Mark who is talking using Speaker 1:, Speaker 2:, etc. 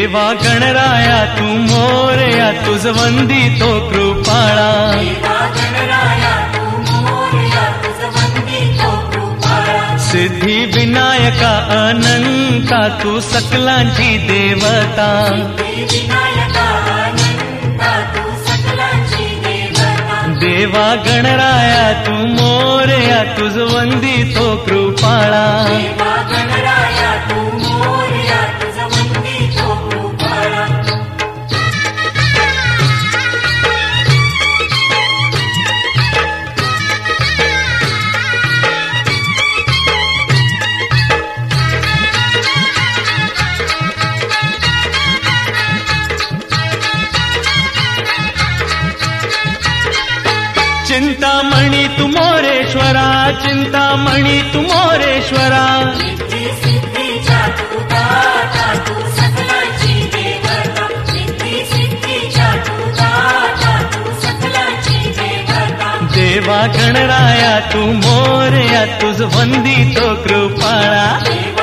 Speaker 1: देवा गणराया तू मोरया तुझ वंदितो कृपाळा
Speaker 2: देवा गणराया तू मोरया तुझ वंदितो कृपाळा
Speaker 1: सिद्धी विनायका अनंता तू सकलांची देवता
Speaker 2: विनायका अनंता तू सकलांची देवता
Speaker 1: देवा गणराया तू मोरया तुझ वंदितो कृपाळा
Speaker 2: देवा गणराया तू मोरया तुझ वंदितो कृपाळा
Speaker 1: चिंतामणी तू मोरेश्वरा चिंतामणी तू मोरेश्वरा
Speaker 2: सिद्धी सिद्धीच्या तू दाता तू सकलांची देवता सिद्धी सिद्धीच्या तू दाता तू सकलांची देवता
Speaker 1: देवा गणराया तू मोरया तुझ वंदितो कृपाळा
Speaker 2: देवा